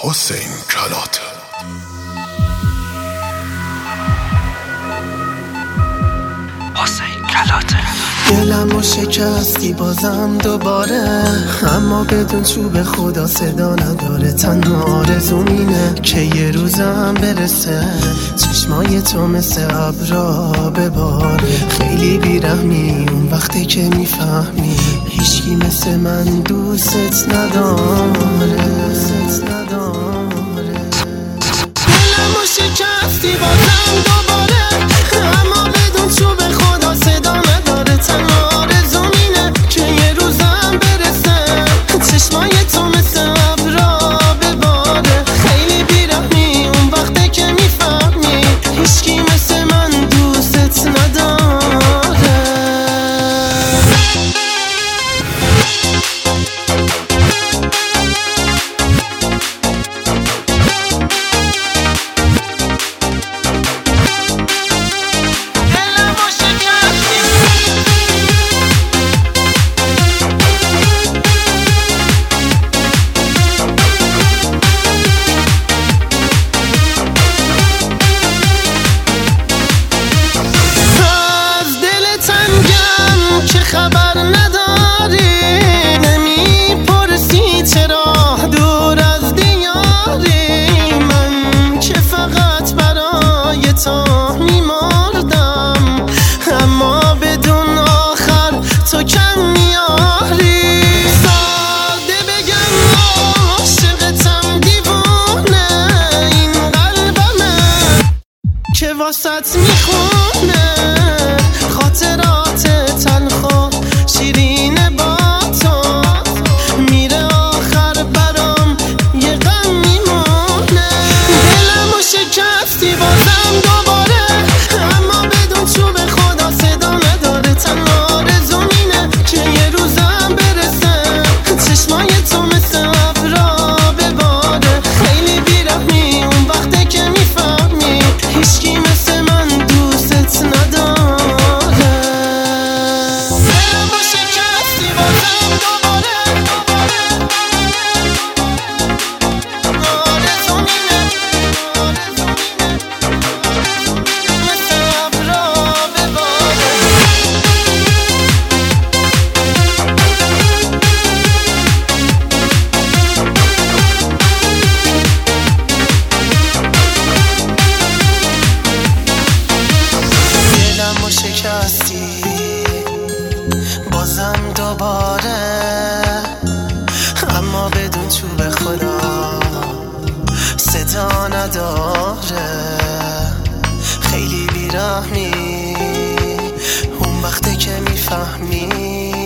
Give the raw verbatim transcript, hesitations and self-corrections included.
حسین کلات. حسین کلات. دلمو شکستی بازم دوباره، اما بدون چوب خدا صدا نداره. تنها آرزوم اینه که یه روزم برسه چشمای تو مثل ابرا بباره. خیلی بیرحمی اون وقتی که میفهمی هیچکی مثل من دوست نداره. دلمو شکستی بازم دوباره، اما بدون چوب خدا صدا نداره. تنها آرزوم اینه که یه روزم برسه چشمای تو مثل ابرا بباره. خیلی بیرحمی اون وقته که میفهمی هیچکی مثل من دوست نداره. خبر نداری، نمیپرسی چرا دور از دیاری. من که فقط برای تو میمردم، اما بدون آخر تو کم میاری. ساده بگم عاشقتم دیوونه، این قلبمه که واسط میخونه خاطرات تلخ شیرین با تو. میره آخر برام یه غم میمونه. دلمو شکستی بازم دوباره، اما بدون چوب خدا صدا نداره. تنها آرزوم اینه که یه روزم برسه چشمای تو مثل ابرا بباره. خیلی بیرحمی اون وقته که میفهمی هیچکی مثل من دوست نداره. شکستی بازم دوباره، اما بدون چوب خدا صدا نداره. خیلی بیرحمی اون وقته که میفهمی